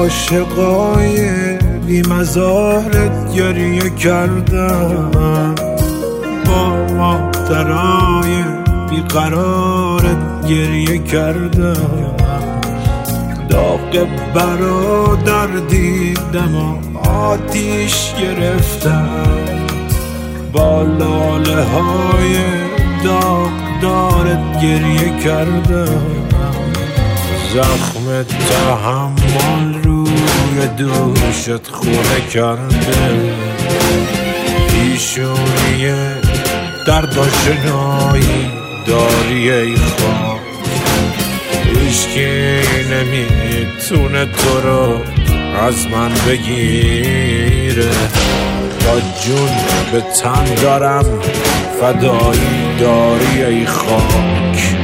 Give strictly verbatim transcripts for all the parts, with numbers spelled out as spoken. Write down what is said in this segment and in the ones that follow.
عاشقای بی مزارت گریه کردم، با مادرای بی قرارت گریه کردم. داغ برادر دیدم و آتیش گرفتم، با لاله های داغدارت گریه کردم. زخم تحمل روی دوشت خونه کرده، پیشونی درد آشنایی داری ای خاک. هیچکی نمیتونه تو رو از من بگیره، تا جون به تن دارم فدایی داری ای خاک.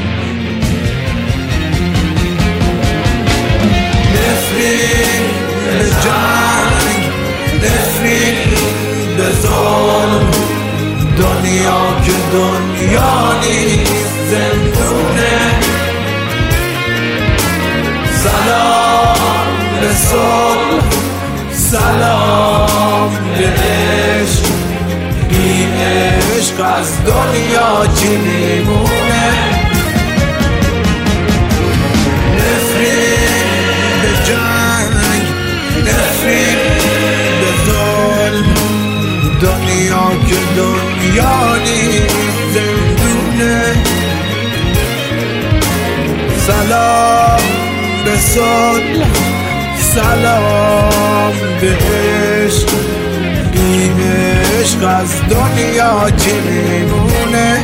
نفرین به جنگ، نفرین به ظلم، دنیا که دنیا نیست زندونه. سلام به صلح، سلام به عشق، بی عشق از دنیا چی میمونه؟ نفرین به جنگ، نفرین به ظلم، دنیا که دنیا نیست زندونه. سلام به صلح، سلام به عشق، بی عشق از دنیا چی میمونه؟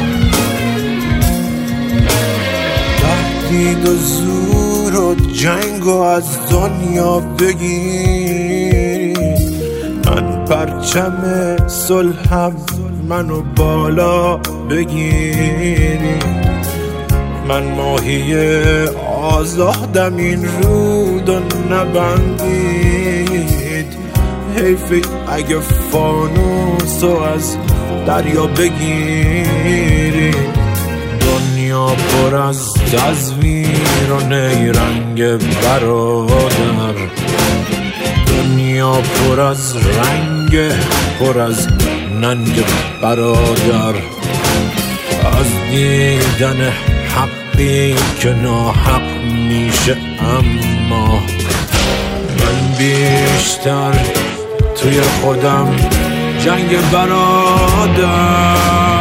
تهدید و زور و جنگ و از دنیا بگیری، من پرچم صلحم منو بالا بگیری. من ماهی آزادم این رود و نبندید، حیفی اگه فانوسو از دریا بگیری. دنیا پر از تزویر و نیرنگ برادر، دنیا پر از رنگ، پر از ننگ برادر. از دیدن حقی که ناحق میشه، اما من بیشتر توی خودم جنگ برادر.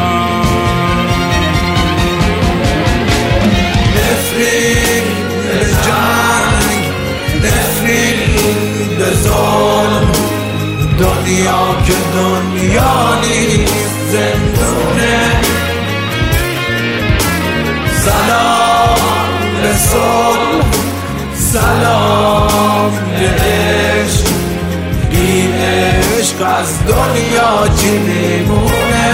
نفرین به جنگ، نفرین به ظلم، دنیا که دنیا نیست زندونه. سلام به صلح، سلام به عشق، بی عشق از دنیا چی میمونه؟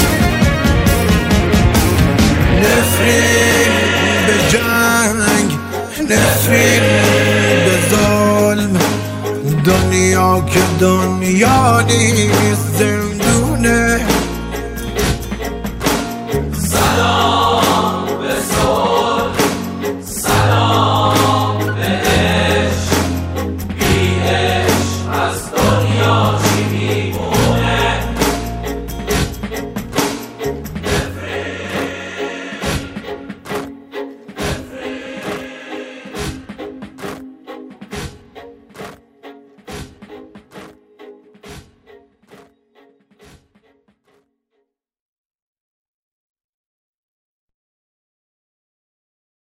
نفرین به جنگ، نفرین به ظلم، دنیا که دنیا نیست زندونه. سلام